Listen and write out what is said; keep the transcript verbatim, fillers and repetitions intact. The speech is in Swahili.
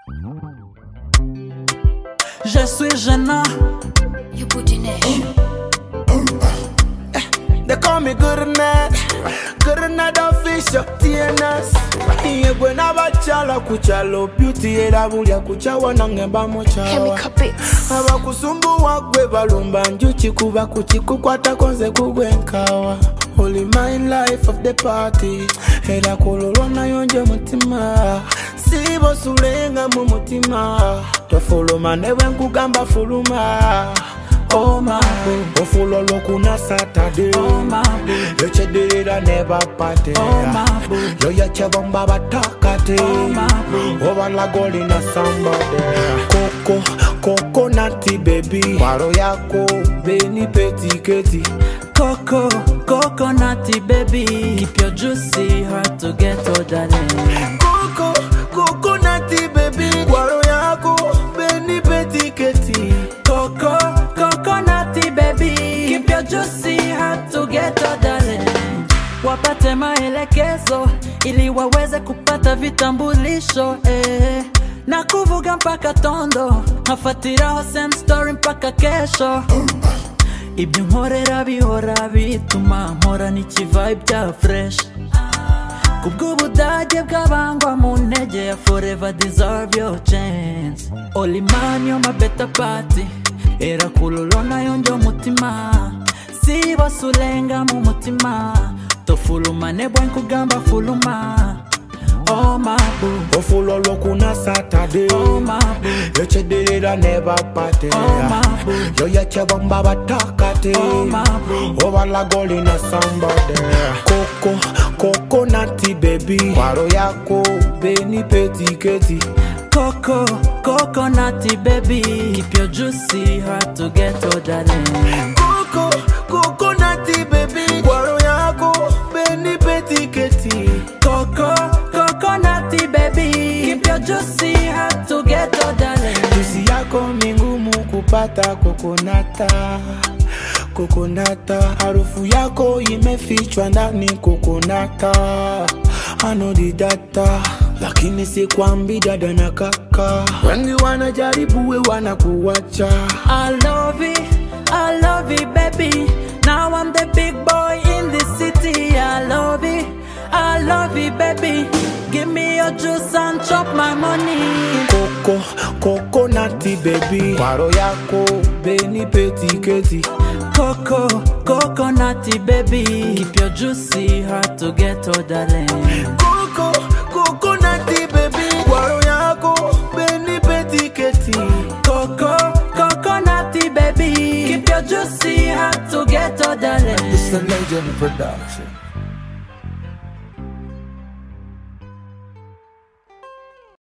Je suis gênant. You put in it. They call me good night, good night official T N S. Iye gwena bachala kuchalo beauty era bulya kuchawa nangemba mochawa. Chemical Beats. Abakusumbuwa gwe balumba njuchi kuba kuchikukwata konze kugwenkawa. Only my life of the party. Era kulolona yonje mutima. Sibo sulenga mu mutima. Tofuluma newe nkugamba fuluma. Oh my boo, ofulolo kuna Saturday. Oh my boo, echedera never party. Oh my boo, yo ya chebomba batakate. Oh my boo, over la goli na somebody. Coco, coconutty baby. Waro yako, beni peti keti. Coco, coconutty baby. Keep your juicy heart to get oh darling. Coco, coconutty baby. Waro yako, beni peti keti. Coco, coconutty baby. Keep your juicy heart to get oh darling. Wapate maelekezo ili waweze kupata vitambulisho eh. Na kuvuga mpaka tondo, hafatiraho same story mpaka kesho. Ibyo nkorera bihora bituma mpora n'ikivibe bya fresh. Kubw'ubudage bw'abangwa mu ntege ya forever deserve your chance. Only man you're my better party. Era kulolona yonjo mutima. Sibo sulenga mu mutima. Tofuluma nebwe nkugamba fuluma. Oh my boo, ofulolo kuna Saturday. Oh my boo, echedera never party. Oh my boo, yo ya chebomba batakate. Oh my boo, over la goli na somebody. Coco, coconutty baby. Waro yako, beni peti keti. Coco, coconutty baby. Keep your juicy heart to get oh darling. Coco, coconutty baby. Waro yako, beni peti keti. Coco, coconutty baby. Keep your juicy heart to get oh darling. Juicy yako mingumu kupata kokonata. Kokonata, harufu yako imefichwa ndani kokonata. I know the data, lakini si kwambi dada na kaka. Wengi wanajaribu we wanakuwacha. I love it, I love it baby. Now I'm the big boy in the city. I love it, I love it baby. Give me your juice and chop my money. Coco, coconutty baby. Waro yako, beni peti keti. Coco, coconutty baby. Keep your juicy heart to get oh darling. Coco, coconutty baby. Waro yako, beni peti keti. Coco, coconutty baby. Keep your juicy heart to get oh darling. It's a legend production.